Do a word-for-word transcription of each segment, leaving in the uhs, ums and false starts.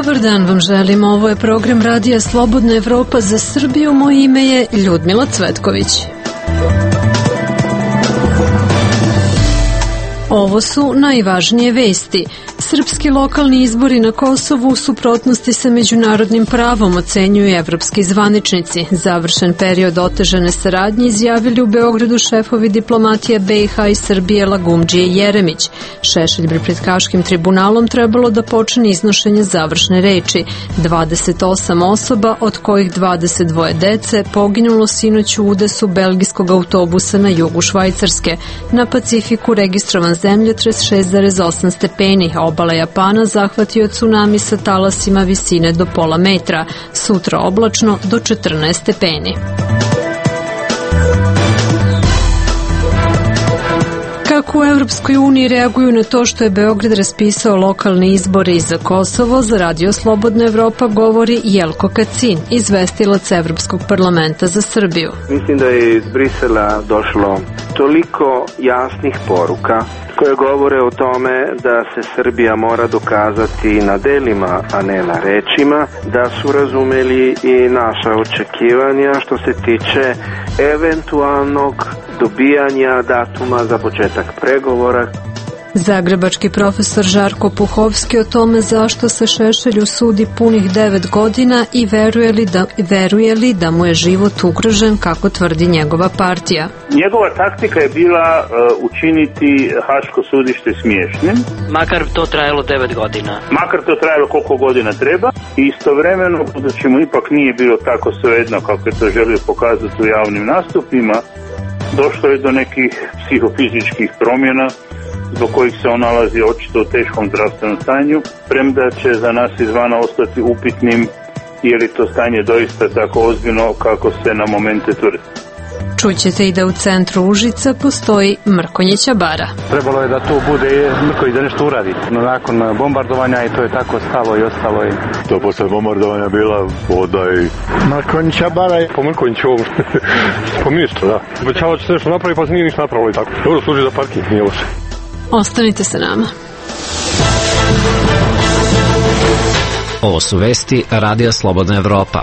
Dobar dan vam želim, ovo je program Radija Slobodna Evropa za Srbiju, moje ime je Ljudmila Cvetković. Ovo su najvažnije vesti. Srpski lokalni izbori na Kosovu u suprotnosti sa međunarodnim pravom, ocenjuju evropski zvaničnici. Završen period otežane saradnje izjavili u Beogradu šefovi diplomatije B i H i Srbije Lagumdžije i Jeremić. Šešelj bi pred Haškim tribunalom trebalo da počne iznošenje završne reči. dvadeset osam osoba, od kojih dvadeset dva dece, poginulo sinoć u udesu belgijskog autobusa na jugu Švajcarske. Na Pacifiku registrovan zemljotres šest zarez osam stepeni, obala Japana zahvatio tsunami sa talasima visine do pola metra, sutra oblačno do četrnaest stepeni. Kako u Evropskoj uniji reaguju na to što je Beograd raspisao lokalne izbore i za Kosovo, za Radio Slobodna Evropa govori Jelko Kacin, izvestilac Evropskog parlamenta za Srbiju. Mislim da je iz Brisela došlo toliko jasnih poruka koje govore o tome da se Srbija mora dokazati na delima, a ne na rečima, da su razumeli i naša očekivanja što se tiče eventualnog dobijanja datuma za početak pregovora. Zagrebački profesor Žarko Puhovski o tome zašto se Šešelju sudi punih devet godina i veruje li da, veruje li da mu je život ugrožen, kako tvrdi njegova partija. Njegova taktika je bila uh, učiniti Haško sudište smiješnim. Makar to trajalo devet godina. Makar to trajalo koliko godina treba. I istovremeno, budući mu ipak nije bilo tako svejedno kako je to želio pokazati u javnim nastupima, došlo je do nekih psihofizičkih promjena zbog kojih se on nalazi očito u teškom zdravstvenom stanju, premda će za nas izvana ostati upitnim je li to stanje doista tako ozbiljno kako se na momente tvrdi. Čućete i da u centru Užica postoji Mrkonjića bara. Trebalo je da to bude Mrkonjić da nešto uradi. Nakon bombardovanja i to je tako stalo i ostalo je. To posle bombardovanja bila voda i... Mrkonjića bara je po Mrkonjiću po ministru, da. Obećalo će se nešto napravi pa se nije ništa napravilo i tako. Dobro služi za parking, nije loše. Ostanite sa nama. Ovo su vesti Radija Slobodna Evropa.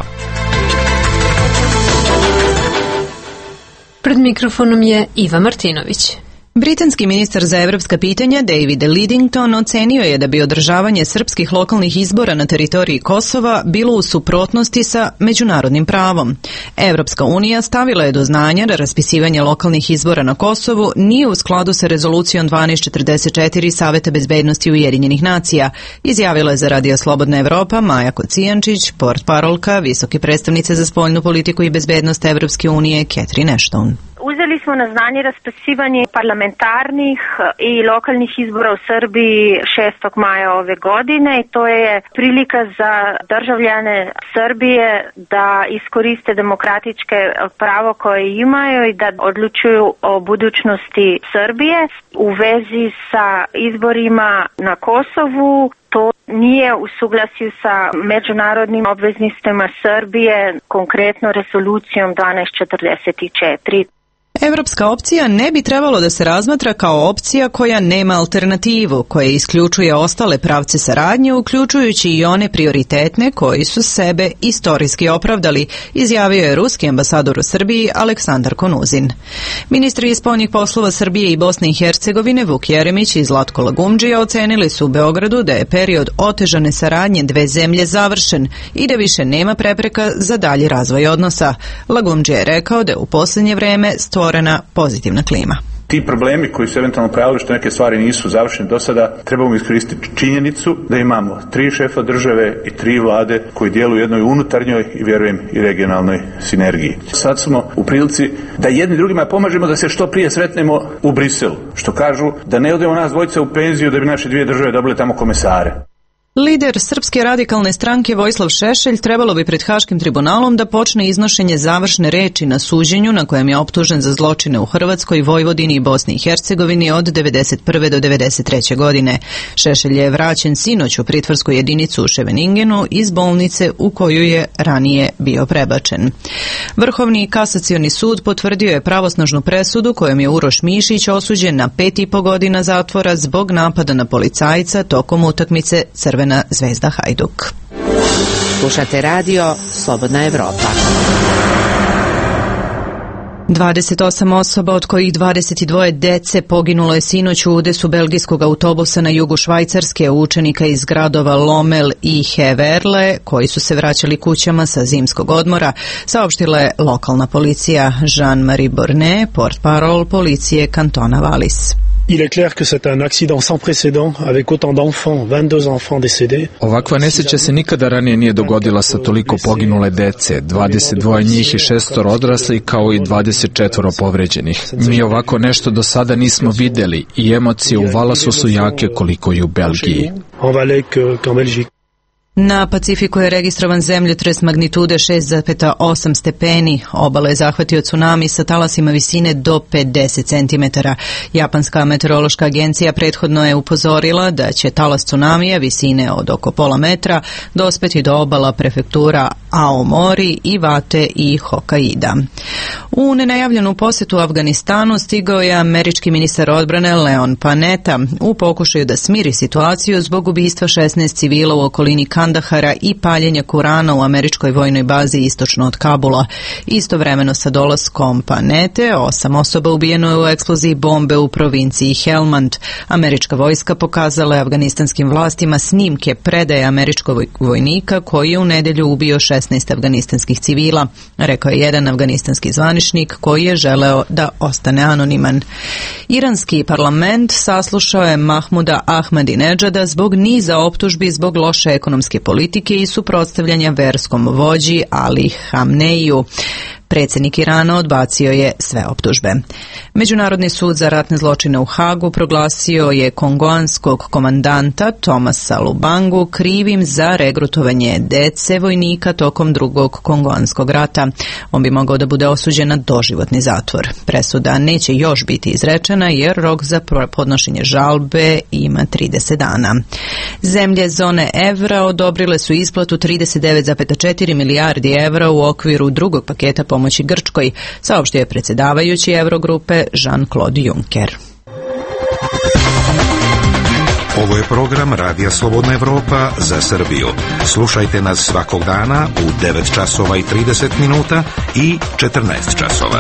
Pred mikrofonom je Iva Martinović. Britanski ministar za evropska pitanja David Lidington ocenio je da bi održavanje srpskih lokalnih izbora na teritoriji Kosova bilo u suprotnosti sa međunarodnim pravom. Evropska unija stavila je do znanja da raspisivanje lokalnih izbora na Kosovu nije u skladu sa rezolucijom dvanaest četrdeset četiri Saveta bezbednosti Ujedinjenih nacija, izjavila je za Radio Slobodna Evropa Maja Kocijančić, portparolka visoke predstavnice za spoljnu politiku i bezbednost Evropske unije Catherine Ashton. Uzeli smo na znanje raspisivanje parlamentarnih i lokalnih izbora u Srbiji šestog maja ove godine i to je prilika za državljane Srbije da iskoriste demokratičke pravo koje imaju i da odlučuju o budućnosti Srbije u vezi sa izborima na Kosovu. To nije u suglasju sa međunarodnim obveznostima Srbije, konkretno rezolucijom dvanaest četrdeset četiri. Evropska opcija ne bi trebalo da se razmatra kao opcija koja nema alternativu, koja isključuje ostale pravce saradnje, uključujući i one prioritetne koji su sebe istorijski opravdali, izjavio je ruski ambasador u Srbiji Aleksandar Konuzin. Ministri spoljnih poslova Srbije i Bosne i Hercegovine Vuk Jeremić i Zlatko Lagumdžija ocenili su u Beogradu da je period otežane saradnje dve zemlje završen i da više nema prepreka za dalji razvoj odnosa. Lagumdžija je rekao da je u posljednje vreme stvorena pozitivna klima. Ti problemi koji su eventualno pojavili što neke stvari nisu završene do sada, trebamo iskoristiti činjenicu da imamo tri šefa države i tri vlade koji djeluju u jednoj unutarnjoj i vjerujem i regionalnoj sinergiji. Sad smo u prilici da jedni drugima pomažemo da se što prije sretnemo u Briselu, što kažu da ne odemo nas dvojice u penziju da bi naše dvije države dobile tamo komesare. Lider Srpske radikalne stranke Vojislav Šešelj trebalo bi pred Haškim tribunalom da počne iznošenje završne reči na suđenju na kojem je optužen za zločine u Hrvatskoj, Vojvodini i Bosni i Hercegovini od devedeset prve do devedeset treće godine. Šešelj je vraćen sinoć u pritvorsku jedinicu u Ševeningenu iz bolnice u koju je ranije bio prebačen. Vrhovni kasacioni sud potvrdio je pravosnažnu presudu kojom je Uroš Mišić osuđen na pet i po godina zatvora zbog napada na policajca tokom utakmice Crvena zvezda Hajduk. Slušate radio Slobodna Evropa. dvadeset osam osoba, od kojih dvadeset dva dece, poginulo je sinoć u udesu belgijskog autobusa na jugu Švajcarske, učenika iz gradova Lommel i Heverle, koji su se vraćali kućama sa zimskog odmora, saopštila je lokalna policija. Jean-Marie Bornet, portparol policije kantona Wallis. Il est clair que c'est un accident sans précédent avec autant d'enfants, vingt-deux enfants décédés. Ovakva nesreća se nikada ranije nije dogodila sa toliko poginule dece, dvadeset dva njih i šestor odraslih kao i dvadeset četiri povređenih. Mi ovako nešto do sada nismo vidjeli i emocije u Wallasu su jake koliko i u Belgiji. En Valais qu'en Belgique. Na Pacifiku je registrovan zemljotres magnitude šest zarez osam stepeni. Obala je zahvatio tsunami sa talasima visine do pedeset centimetara. Japanska meteorološka agencija prethodno je upozorila da će talas tsunamija visine od oko pola metra dospeti do obala prefektura Aomori, Iwate i Hokkaida. U nenajavljenu posjetu Afganistanu stigao je američki ministar odbrane Leon Panetta u pokušaju da smiri situaciju zbog ubistva šesnaest civila u okolini Kandahara i paljenja Kurana u američkoj vojnoj bazi istočno od Kabula. Istovremeno sa dolaskom Panete, osam osoba ubijeno je u eksploziji bombe u provinciji Helmand. Američka vojska pokazala je afganistanskim vlastima snimke predaje američkog vojnika koji je u nedelju ubio šesnaest afganistanskih civila, rekao je jedan afganistanski zvaničnik koji je želeo da ostane anoniman. Iranski parlament saslušao je Mahmuda Ahmadinedžada zbog niza optužbi zbog loše ekonomske politike i suprotstavljanja verskom vođi Ali Hamneiju. Predsjednik Irana odbacio je sve optužbe. Međunarodni sud za ratne zločine u Hagu proglasio je kongoanskog komandanta Tomasa Lubangu krivim za regrutovanje dece vojnika tokom drugog kongoanskog rata. On bi mogao da bude osuđen na doživotni zatvor. Presuda neće još biti izrečena jer rok za podnošenje žalbe ima trideset dana. Zemlje zone evra odobrile su isplatu trideset devet zarez četiri milijardi evra u okviru drugog paketa pomoći pomoći Grčkoj, saopštio je predsjedavajući Eurogrupe Jean-Claude Juncker. Ovo je program Radija Slobodna Evropa za Srbiju. Slušajte nas svakog dana u devet časova i trideset minuta i četrnaest časova.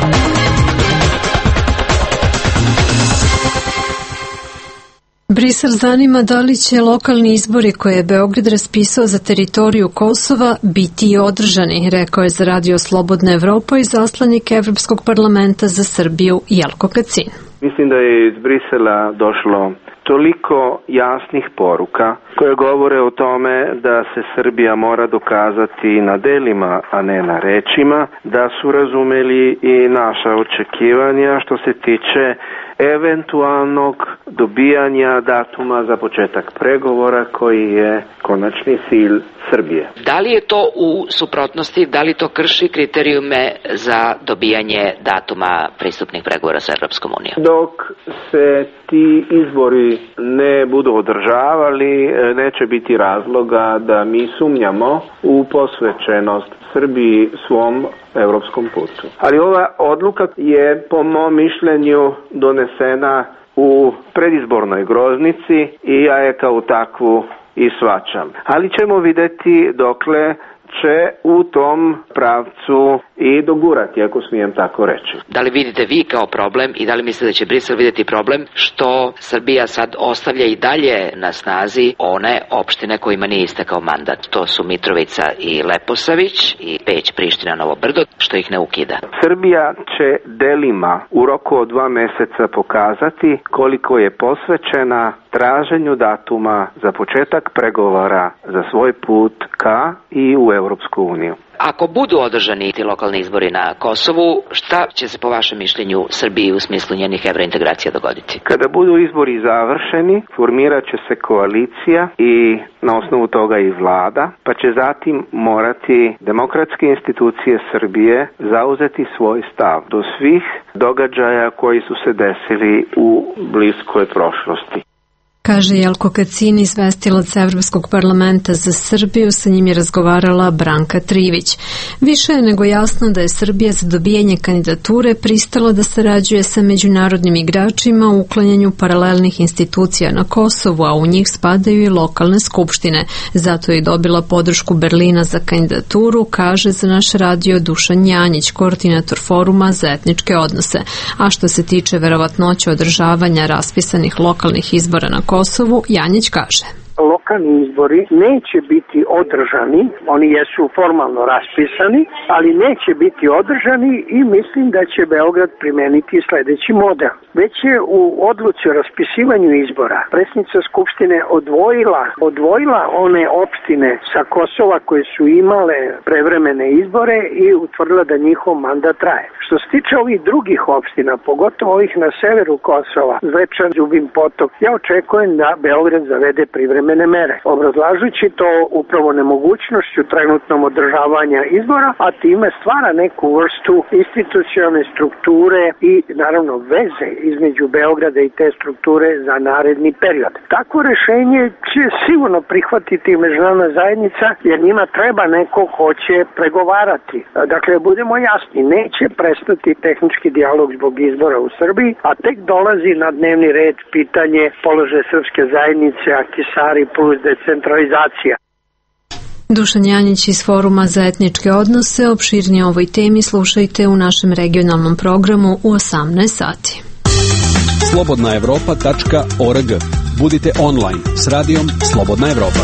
Brisel zanima da li će lokalni izbori koje je Beograd raspisao za teritoriju Kosova biti i održani, rekao je za Radio Slobodna Evropa i zaslanik Evropskog parlamenta za Srbiju Jelko Kacin. Mislim da je iz Brisela došlo toliko jasnih poruka koje govore o tome da se Srbija mora dokazati na delima, a ne na rečima, da su razumeli i naša očekivanja što se tiče eventualnog dobijanja datuma za početak pregovora koji je konačni cilj Srbije. Da li je to u suprotnosti, da li to krši kriterijume za dobijanje datuma pristupnih pregovora sa Evropskom unijom? Dok se ti izbori ne budu održavali, neće biti razloga da mi sumnjamo u posvećenost Srbiji svom evropskom putu. Ali ova odluka je po mom mišljenju donesena u predizbornoj groznici i ja je kao takvu i shvaćam. Ali ćemo vidjeti dokle će u tom pravcu i dogurati, ako smijem tako reći. Da li vidite vi kao problem i da li mislite da će Brisel vidjeti problem što Srbija sad ostavlja i dalje na snazi one opštine kojima nije istekao mandat? To su Mitrovica i Leposavić i Peć, Priština, Novo Brdo, što ih ne ukida. Srbija će delima u roku od dva meseca pokazati koliko je posvećena traženju datuma za početak pregovora za svoj put ka i u Europsku uniju. Ako budu održani ti lokalni izbori na Kosovu, šta će se po vašem mišljenju Srbiji u smislu njenih evrointegracija dogoditi? Kada budu izbori završeni, formirat će se koalicija i na osnovu toga i vlada, pa će zatim morati demokratske institucije Srbije zauzeti svoj stav do svih događaja koji su se desili u bliskoj prošlosti. kaže Jelko Kacin, izvestilac Evropskog parlamenta za Srbiju. Sa njim je razgovarala Branka Trivić. Više je nego jasno da je Srbija za dobijanje kandidature pristala da sarađuje sa međunarodnim igračima u uklanjanju paralelnih institucija na Kosovu, a u njih spadaju i lokalne skupštine. Zato je dobila podršku Berlina za kandidaturu, kaže za naš radio Dušan Janjić, koordinator foruma za etničke odnose. A što se tiče verovatnoće održavanja raspisanih lokalnih izbora na Kosovu, Janjić kaže: Lokalni izbori neće biti održani, oni jesu formalno raspisani, ali neće biti održani i mislim da će Beograd primeniti sledeći model. Već je u odluci o raspisivanju izbora predsjednica Skupštine odvojila, odvojila one opštine sa Kosova koje su imale prevremene izbore i utvrdila da njihov mandat traje. Što se tiče ovih drugih opština, pogotovo ovih na severu Kosova, Zvečan, Zubin Potok, ja očekujem da Beograd zavede privremene mere, obrazlažući to upravo nemogućnošću trenutnom održavanja izbora, a time stvara neku vrstu institucionalne strukture i naravno veze između Beograda i te strukture za naredni period. Takvo rešenje će sigurno prihvatiti međunarodna zajednica, jer njima treba neko ko će pregovarati. Dakle, budemo jasni, neće prestati tehnički dijalog zbog izbora u Srbiji, a tek dolazi na dnevni red pitanje položaja srpske zajednice, Akisari plus decentralizacija. Dušan Janjić iz Foruma za etničke odnose. Opširnije o ovoj temi slušajte u našem regionalnom programu u osamnaest sati. slobodna evropa tačka org. Budite online s radijom Slobodna Evropa.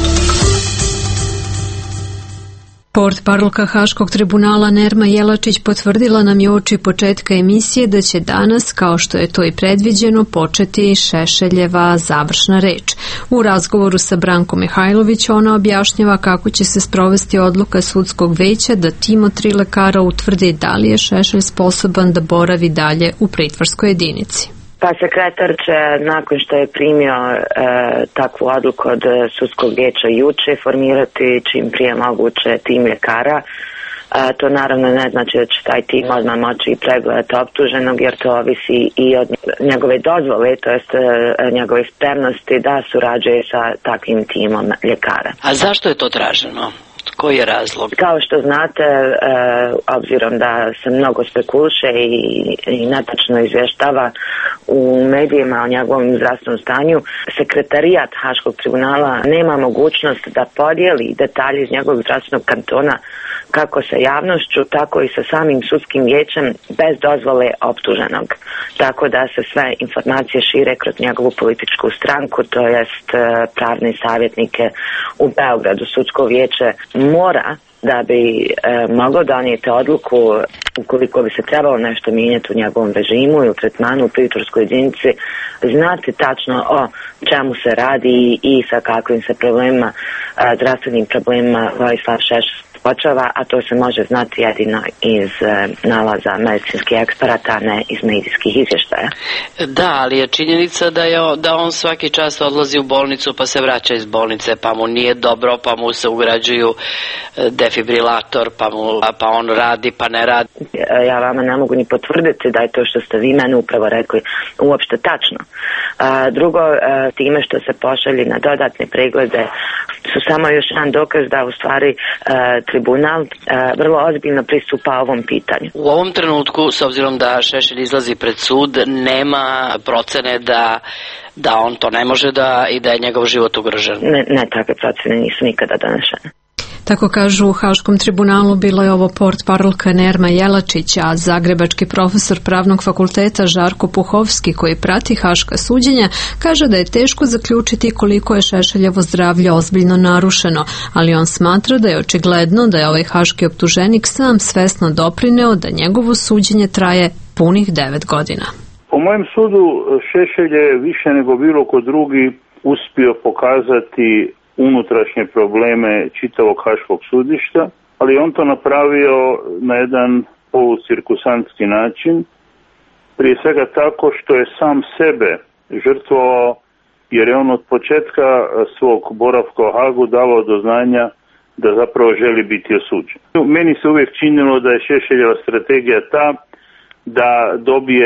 Portparolka Haškog tribunala Nerma Jelačić potvrdila nam je uoči početka emisije da će danas, kao što je to i predviđeno, početi Šešeljeva završna reč. U razgovoru sa Brankom Mihajlović ona objašnjava kako će se sprovesti odluka sudskog veća da tim od tri lekara utvrdi da li je Šešelj sposoban da boravi dalje u pritvorskoj jedinici. Pa sekretar će, nakon što je primio e, takvu odluku od sudskog vijeća juče, formirati čim prije moguće tim ljekara. E, to naravno ne znači da će taj tim odmah moći i pregledati optuženog, jer to ovisi i od njegove dozvole, to jest e, njegove spremnosti da surađuje sa takvim timom ljekara. A zašto je to traženo? Koji je razlog? Kao što znate, e, obzirom da se mnogo spekuliše i, i netačno izvještava u medijima o njegovom zdravstvenom stanju, sekretarijat Haškog tribunala nema mogućnost da podijeli detalje iz njegovog zdravstvenog kantona kako sa javnošću, tako i sa samim sudskim vijećem bez dozvole optuženog. Tako da se sve informacije šire kroz njegovu političku stranku, to jest e, pravne savjetnike u Beogradu. Sudsko vijeće mora, da bi e, moglo donijeti odluku ukoliko bi se trebalo nešto mijenjati u njegovom režimu i u tretmanu u pritvorskoj jedinici, znati tačno o čemu se radi i, i sa kakvim se problemima, e, zdravstvenim problemima Vojislav Šešelj počava, a to se može znati jedino iz e, nalaza medicinskih eksperata, a ne iz medijskih izvještaja. Da, ali je činjenica da, je, da on svaki čas odlazi u bolnicu pa se vraća iz bolnice, pa mu nije dobro, pa mu se ugrađuju defibrilator, pa, mu, pa on radi, pa ne radi. Ja vama ne mogu ni potvrditi da je to što ste vi meni upravo rekli uopšte tačno. A, drugo, a, time što se pošalji na dodatne preglede su samo još jedan dokaz da u stvari a, tribunal a, vrlo ozbiljno pristupa ovom pitanju. U ovom trenutku, s obzirom da Šešelj izlazi pred sud, nema procene da da on to ne može da i da je njegov život ugrožen. Ne, ne takve procene nisu nikada donešene. Tako kažu u Haškom tribunalu. Bila je ovo portparolka Nerma Jelačić, a zagrebački profesor pravnog fakulteta Žarko Puhovski, koji prati haška suđenja, kaže da je teško zaključiti koliko je Šešeljevo zdravlje ozbiljno narušeno, ali on smatra da je očigledno da je ovaj haški optuženik sam svesno doprineo da njegovo suđenje traje punih devet godina. Po mojem sudu Šešelj je više nego bilo ko drugi uspio pokazati unutrašnje probleme čitavog haškog sudišta, ali on to napravio na jedan polucirkusantski način, prije svega tako što je sam sebe žrtvovao, jer je on od početka svog boravka u Hagu davao do znanja da zapravo želi biti osuđen. Meni se uvijek činilo da je Šešeljeva strategija ta da dobije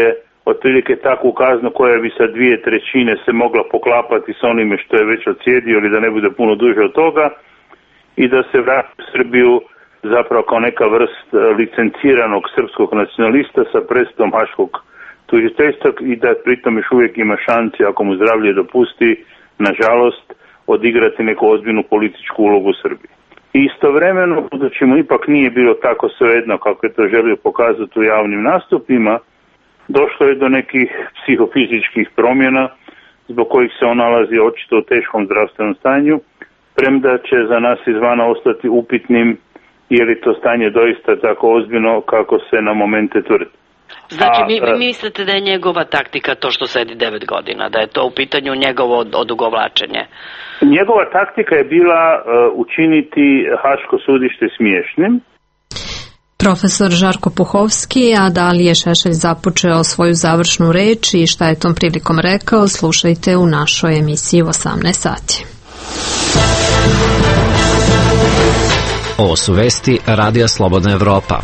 otprilike takvu kaznu koja bi sa dvije trećine se mogla poklapati s onime što je već odsjedio ili da ne bude puno duže od toga i da se vrati u Srbiju zapravo kao neka vrst licenciranog srpskog nacionalista sa presudom haškog tužiteljstva i da pritom još uvijek ima šanse, ako mu zdravlje dopusti, nažalost, odigrati neku ozbiljnu političku ulogu u Srbiji. I istovremeno, budući mu ipak nije bilo tako svejedno kako je to želio pokazati u javnim nastupima, došlo je do nekih psihofizičkih promjena zbog kojih se on nalazi očito u teškom zdravstvenom stanju, premda će za nas izvana ostati upitnim je li to stanje doista tako ozbiljno kako se na momente tvrdi. Znači, mi, vi mislite da je njegova taktika to što sedi devet godina, da je to u pitanju njegovo odugovlačenje? Njegova taktika je bila uh, učiniti haško sudište smiješnim. Profesor Žarko Puhovski, a da li je Šešelj započeo svoju završnu reč i šta je tom prilikom rekao, slušajte u našoj emisiji u osamnaest sati. Ovo su vesti Radija Slobodna Evropa.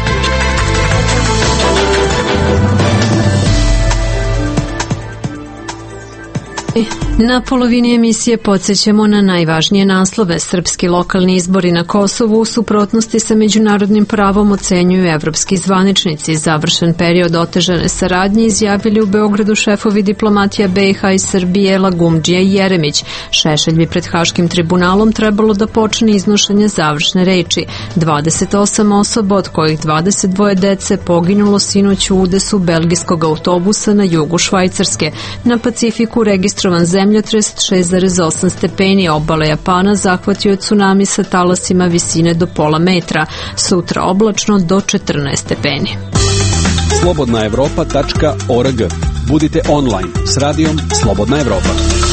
Na polovini emisije podsjećamo na najvažnije naslove. Srpski lokalni izbori na Kosovu u suprotnosti sa međunarodnim pravom ocenjuju evropski zvaničnici. Završen period otežane saradnje izjavili u Beogradu šefovi diplomatija B i H i Srbije Lagumdžija i Jeremić. Šešelj bi pred Haškim tribunalom trebalo da počne iznošenje završne reči. dvadeset osam osoba, od kojih dvadeset dvoje dece, poginulo sinoć u udesu belgijskog autobusa na jugu Švajcarske. Na Pacifiku registrovan zemljotres šest zarez osam stepeni, obale Japana zahvatio tsunami sa talasima visine do pola metra. Sutra oblačno do četrnaest stepeni. slobodna evropa tačka org. Budite online s radijom Slobodna Evropa.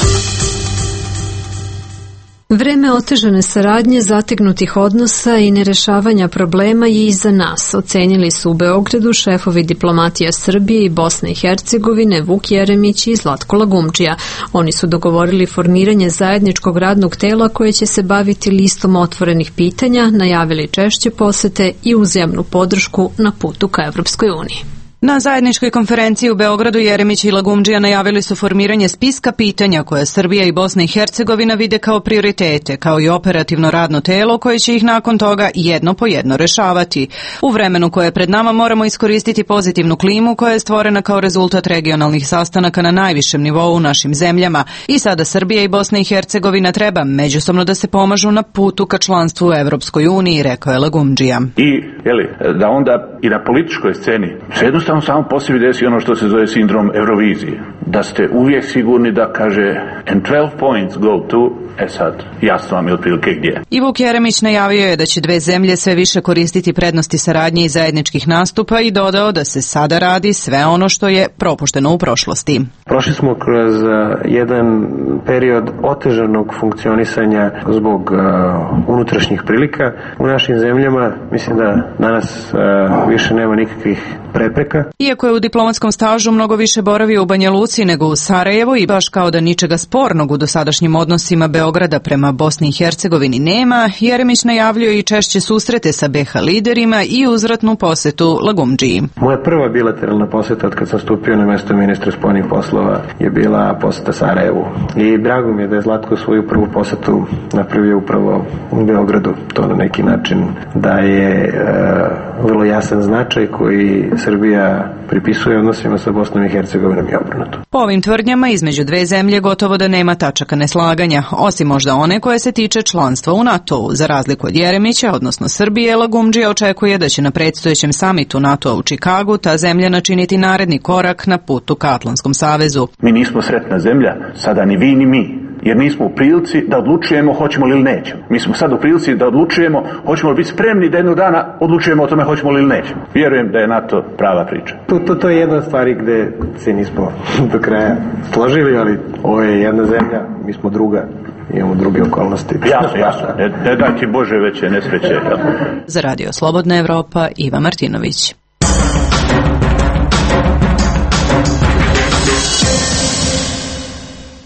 Vreme otežane saradnje, zategnutih odnosa i nerešavanja problema je iza nas, ocenili su u Beogradu šefovi diplomatija Srbije i Bosne i Hercegovine Vuk Jeremić i Zlatko Lagumdžija. Oni su dogovorili formiranje zajedničkog radnog tela koje će se baviti listom otvorenih pitanja, najavili češće posete i uzajamnu podršku na putu ka Evropskoj uniji. Na zajedničkoj konferenciji u Beogradu Jeremić i Lagumdžija najavili su formiranje spiska pitanja koje Srbija i Bosna i Hercegovina vide kao prioritete, kao i operativno radno telo koje će ih nakon toga jedno po jedno rešavati. U vremenu koje je pred nama moramo iskoristiti pozitivnu klimu koja je stvorena kao rezultat regionalnih sastanaka na najvišem nivou u našim zemljama i sada Srbija i Bosna i Hercegovina treba međusobno da se pomažu na putu ka članstvu u Evropskoj uniji, rekao je Lagumdžija. I jeli, da onda i na političkoj sceni sve samo po sebi desi ono što se zove sindrom Eurovizije. Da ste uvijek sigurni da kaže and twelve points go to, e sad, jasno vam je otprilike gdje. I Vuk Jeremić najavio je da će dve zemlje sve više koristiti prednosti saradnje i zajedničkih nastupa i dodao da se sada radi sve ono što je propušteno u prošlosti. Prošli smo kroz uh, jedan period otežanog funkcionisanja zbog uh, unutrašnjih prilika u našim zemljama. Mislim da danas uh, više nema nikakvih prepreka. Iako je u diplomatskom stažu mnogo više boravio u Banja Luci nego u Sarajevu i baš kao da ničega spornog u dosadašnjim odnosima Beograda prema Bosni i Hercegovini nema, Jeremić najavljuje i češće susrete sa B H liderima i uzvratnu posetu Lagumdžiji. Moja prva bilateralna poseta od kad sam stupio na mesto ministra spoljnih poslova je bila poseta Sarajevu. I drago mi je da je Zlatko svoju prvu posetu napravio upravo u Beogradu. To na neki način daje e, vrlo jasan značaj koji Srbija pripisuje odnosima sa Bosnom i Hercegovinom i obrnuto. Po ovim tvrdnjama između dve zemlje gotovo da nema tačaka neslaganja, osim možda one koje se tiče članstva u NATO-u. Za razliku od Jeremića, odnosno Srbije, Lagumdžija očekuje da će na predstojećem samitu NATO-a u Čikagu ta zemlja načiniti naredni korak na putu ka Atlantskom savezu. Mi nismo sretna zemlja, sada ni vi ni mi. Jer nismo u prilici da odlučujemo hoćemo li ili nećemo. Mi smo sad u prilici da odlučujemo hoćemo li biti spremni da jednog dana odlučujemo o tome hoćemo li ili nećemo. Vjerujem da je NATO prava priča. To, to, to je jedna stvari gde se nismo do kraja složili, ali ovo je jedna zemlja, mi smo druga, imamo druge okolnosti. Jasno, jasno. Ne, ne daj ti Bože veće nesreće. Za Radio Slobodna Evropa, Iva Martinović.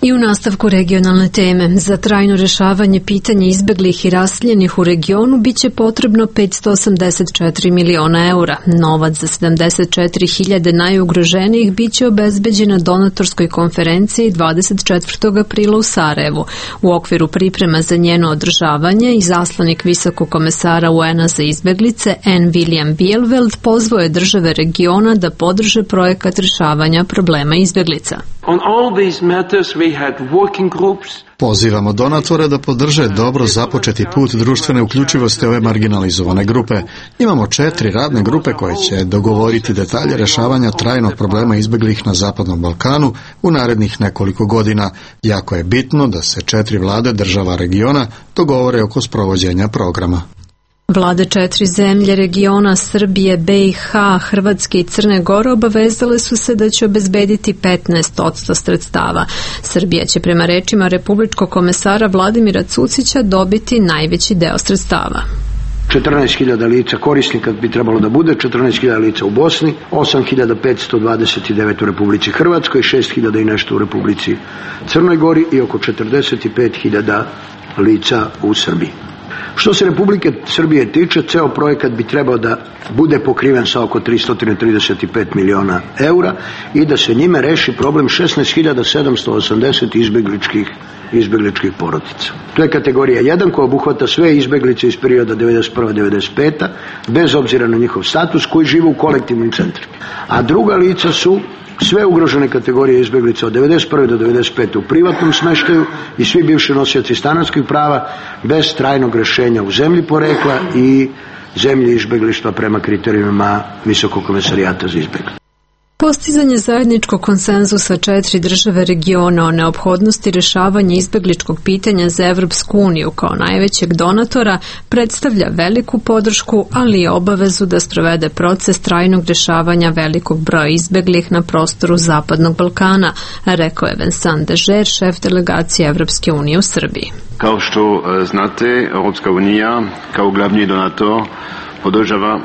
I u nastavku regionalne teme, za trajno rešavanje pitanja izbeglih i raseljenih u regionu biće potrebno petsto osamdeset četiri miliona eura. Novac za sedamdeset četiri hiljade najugroženijih biće obezbeđen na donatorskoj konferenciji dvadeset četvrtog aprila u Sarajevu. U okviru priprema za njeno održavanje, izaslanik visokog komesara U N-a za izbeglice N. William Bielveld pozvao je države regiona da podrže projekat rešavanja problema izbeglica. On all these matters we had working groups. Pozivamo donatore da podrže dobro započeti put društvene uključivosti ove marginalizovane grupe. Imamo četiri radne grupe koje će dogovoriti detalje rešavanja trajnog problema izbeglih na Zapadnom Balkanu u narednih nekoliko godina. Jako je bitno da se četiri vlade država regiona dogovore oko sprovođenja programa. Vlade četiri zemlje regiona Srbije, B i H, Hrvatske i Crne Gore obavezale su se da će obezbediti petnaest posto sredstava. Srbija će prema rečima republičkog komesara Vladimira Cucića dobiti najveći deo sredstava. četrnaest hiljada lica korisnika bi trebalo da bude, četrnaest hiljada lica u Bosni, osam hiljada petsto dvadeset devet u Republici Hrvatskoj, šest hiljada i nešto u Republici Crnoj Gori i oko četrdeset pet hiljada lica u Srbiji. Što se Republike Srbije tiče, ceo projekat bi trebao da bude pokriven sa oko tristo trideset pet miliona eura i da se njime reši problem šesnaest hiljada sedamsto osamdeset izbegličkih, izbegličkih porodica. To je kategorija jedan koja obuhvata sve izbeglice iz perioda devedeset prva do devedeset peta bez obzira na njihov status koji žive u kolektivnim centrima. A druga lica su sve ugrožene kategorije izbeglica od devedeset prve do devedeset pete u privatnom smeštaju i svi bivši nosioci stanarskih prava bez trajnog rešenja u zemlji porekla i zemlji izbeglištva prema kriterijumima Visokog komesarijata za izbeglice. Postizanje zajedničkog konsenzusa četiri države regiona o neophodnosti rešavanja izbegličkog pitanja za Evropsku uniju kao najvećeg donatora predstavlja veliku podršku, ali i obavezu da sprovede proces trajnog rešavanja velikog broja izbeglih na prostoru Zapadnog Balkana, rekao je Vincent Dežer, šef delegacije Evropske unije u Srbiji. Kao što znate, Evropska unija kao glavni donator podržava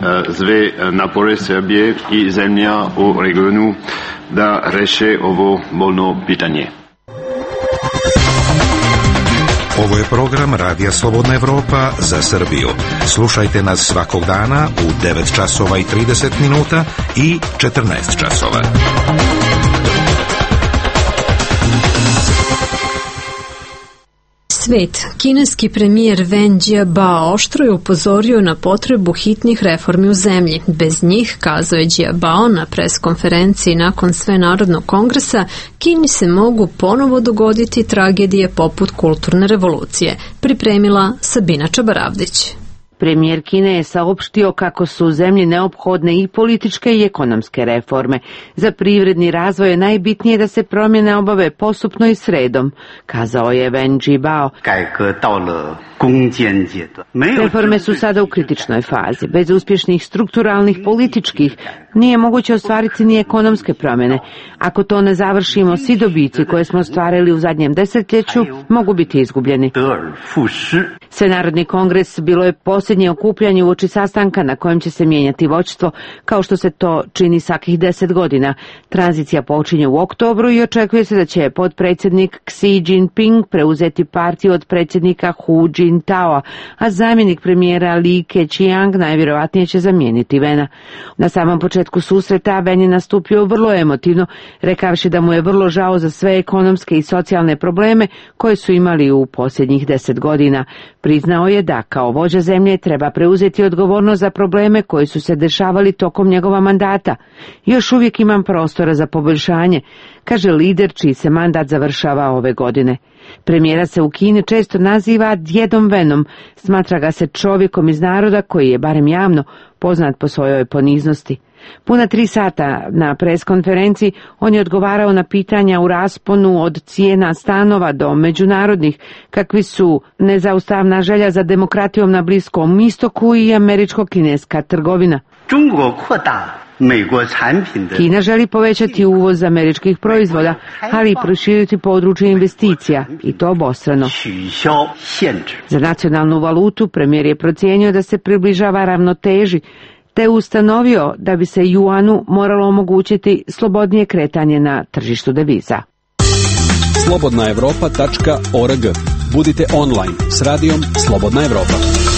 sve napore Srbije i zemlja u regionu da reše ovo bolno pitanje. Ovo je program Radija Slobodna Evropa za Srbiju. Slušajte nas svakog dana u devet časova i trideset minuta i četrnaest časova. Svet. Kineski premijer Wen Jiabao oštro je upozorio na potrebu hitnih reformi u zemlji. Bez njih, kazao je Jiabao na pres konferenciji nakon Svenarodnog kongresa, Kini se mogu ponovo dogoditi tragedije poput kulturne revolucije. Pripremila Sabina Čabaravdić. Premijer Kine je saopštio kako su u zemlji neophodne i političke i ekonomske reforme. Za privredni razvoj je najbitnije da se promjene obave postupno i sredom, kazao je Wen Jiabao. Reforme su sada u kritičnoj fazi. Bez uspješnih strukturalnih političkih nije moguće ostvariti ni ekonomske promjene. Ako to ne završimo, svi dobici koje smo ostvarili u zadnjem desetljeću mogu biti izgubljeni. Svenarodni kongres bilo je posljednje okupljanje uoči sastanka na kojem će se mijenjati vođstvo, kao što se to čini svakih deset godina. Tranzicija počinje u oktobru i očekuje se da će potpredsjednik Xi Jinping preuzeti partiju od predsjednika Hu Jintao, a zamjenik premijera Li Keqiang najvjerojatnije će zamijeniti Vena. Na samom početku susreta Ven je nastupio vrlo emotivno, rekavši da mu je vrlo žao za sve ekonomske i socijalne probleme koje su imali u posljednjih deset godina. Priznao je da kao vođa zemlje treba preuzeti odgovornost za probleme koji su se dešavali tokom njegova mandata. Još uvijek imam prostora za poboljšanje, kaže lider čiji se mandat završava ove godine. Premijera se u Kini često naziva djedom Venom, smatra ga se čovjekom iz naroda koji je, barem javno, poznat po svojoj poniznosti. Puna tri sata na preskonferenciji on je odgovarao na pitanja u rasponu od cijena stanova do međunarodnih, kakvi su nezaustavna želja za demokratijom na Bliskom istoku i američko-kineska trgovina. Kina želi povećati uvoz američkih proizvoda, ali i proširiti područje investicija, i to obostrano. Za nacionalnu valutu premijer je procijenio da se približava ravnoteži, te ustanovio da bi se juanu moralo omogućiti slobodnije kretanje na tržištu deviza. slobodna evropa tačka org. Budite online s radijom Slobodna Evropa.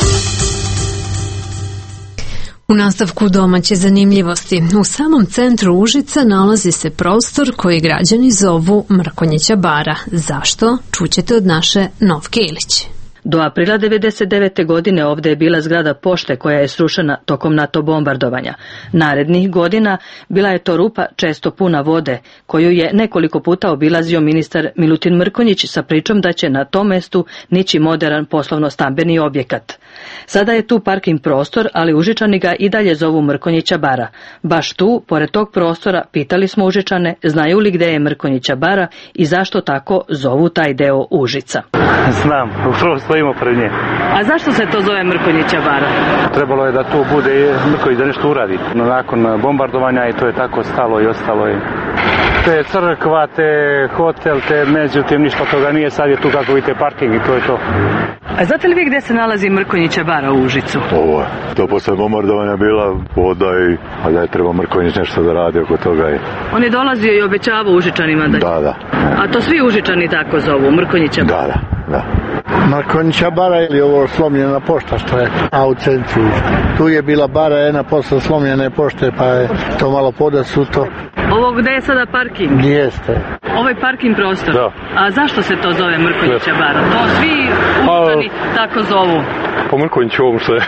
U nastavku domaće zanimljivosti, u samom centru Užica nalazi se prostor koji građani zovu Mrkonjića bara. Zašto? Čućete od naše Novke Ilić. Do aprila devedeset devete. godine ovdje je bila zgrada pošte koja je srušena tokom NATO bombardovanja. Narednih godina bila je to rupa često puna vode, koju je nekoliko puta obilazio ministar Milutin Mrkonjić sa pričom da će na tom mestu nići moderan poslovno-stambeni objekat. Sada je tu parking prostor, ali Užičani ga i dalje zovu Mrkonjića bara. Baš tu, pored tog prostora, pitali smo Užičane znaju li gde je Mrkonjića bara i zašto tako zovu taj deo Užica. Znam, upravo stojimo pred nje. A zašto se to zove Mrkonjića bara? Trebalo je da tu bude Mrkonjić da nešto uradi. No, nakon bombardovanja i to je tako stalo i ostalo je. Te crkva, te hotel, te međutim ništa toga nije, sad je tu kako vidite parking i to je to. A znate li vi gde se nalazi Mrkonjića bara u Užicu? Ovo je, to posle bombardovanja bila voda i a da je treba Mrkonjić nešto da radi oko toga. I... On je dolazio i obećavao Užičanima da... Da, da. A to svi Užičani tako zovu, Mrkonjića bara? Da, da, da. Mrkonjića bara ili ovo slomljena pošta što je, a u centru. Tu je bila bara jedna posle slomljene pošte pa je to malo podasuto. Ovo gde je sada parking? Jeste. Ovo je parking prostor? Da. A zašto se to zove Mrkonjića bara? To svi Užičani tako zovu. Po Mrkonjiću ovom što je.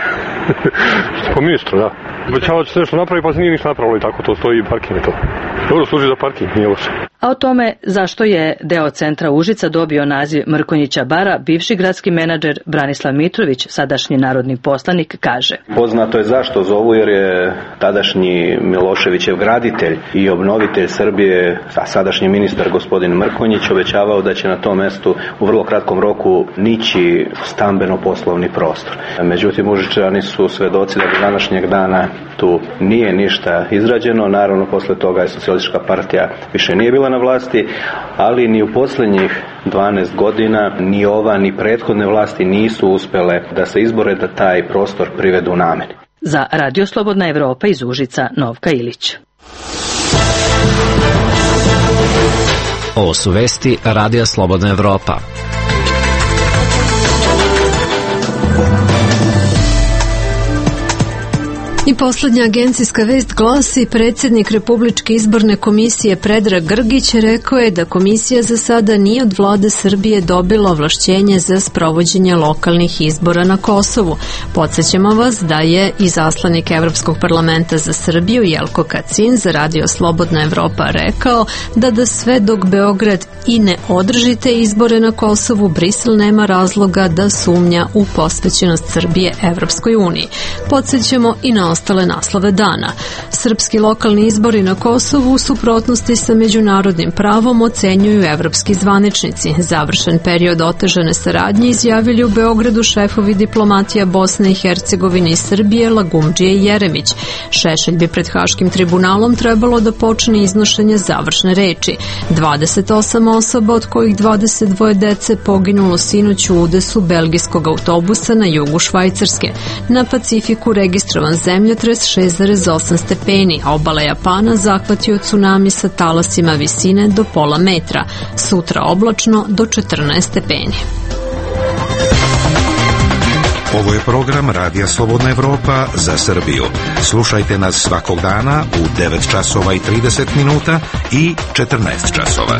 Po ministru, da. Obećava će se nešto napravi pa se nije ništa napravilo i tako to stoji parking i to. Dobro služi za parking, nije loše. A o tome zašto je deo centra Užica dobio naziv Mrkonjića bara, bivši gradski menadžer Branislav Mitrović, sadašnji narodni poslanik, kaže. Poznato je zašto zovu jer je tadašnji Miloševićev graditelj i obnovitelj Srbije, a sadašnji ministar gospodin Mrkonjić, obećavao da će na tom mestu u vrlo kratkom roku nići stambeno-poslovni prostor. Međutim, Užičani su svedoci da do današnjeg dana tu nije ništa izrađeno. Naravno, posle toga je Socijalistička partija više nije bila na vlasti, ali ni u posljednjih dvanaest godina ni ova ni prethodne vlasti nisu uspjele da se izbore da taj prostor privedu nameni. Za Radio Slobodna Evropa iz Užica, Novka Ilić. Ovo su vesti Radija Slobodna Evropa. I posljednja agencijska vest glasi, predsjednik Republičke izborne komisije Predrag Grgić rekao je da komisija za sada nije od vlade Srbije dobila ovlašćenje za sprovođenje lokalnih izbora na Kosovu. Podsjećamo vas da je i zaslanik Evropskog parlamenta za Srbiju Jelko Kacin za Radio Slobodna Evropa rekao da da sve dok Beograd i ne održi te izbore na Kosovu, Brisel nema razloga da sumnja u posvećenost Srbije Evropskoj uniji. Podsjećamo i na ostale naslove dana. Srpski lokalni izbori na Kosovu u suprotnosti sa međunarodnim pravom ocenjuju evropski zvaničnici. Završen period otežane saradnje izjavili u Beogradu šefovi diplomatija Bosne i Hercegovine i Srbije Lagumdžije i Jeremić. Šešelj bi pred Haškim tribunalom trebalo da počne iznošenje završne reči. dvadeset osam osoba, od kojih dvadeset dvoje dece, poginulo sinoć u udesu belgijskog autobusa na jugu Švajcarske. Na Pacifiku registrovan zemljotres šest zarez osam stepeni, a obala Japana zahvatio tsunami sa talasima visine do pola metra. Sutra oblačno do četrnaest stepeni. Ovo je program Radija Slobodna Evropa za Srbiju. Slušajte nas svakog dana u devet časova i trideset minuta i četrnaest časova.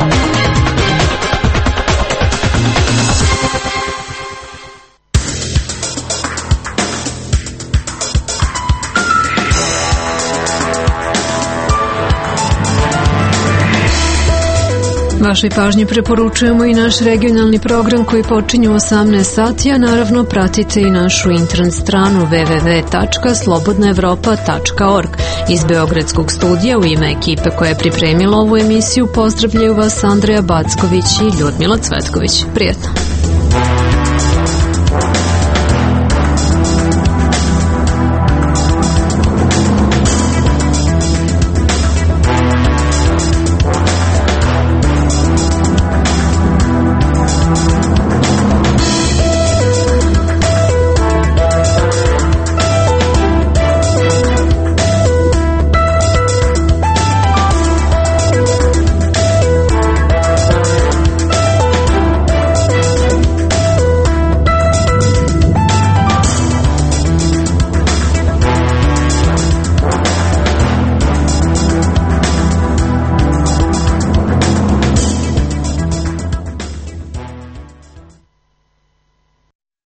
Vašoj pažnji preporučujemo i naš regionalni program koji počinje u osamnaest sati, a naravno pratite i našu internet stranu w w w tačka slobodna evropa tačka org. Iz Beogradskog studija u ime ekipe koja je pripremila ovu emisiju pozdravljaju vas Andreja Backović i Ljudmila Cvetković. Prijetno!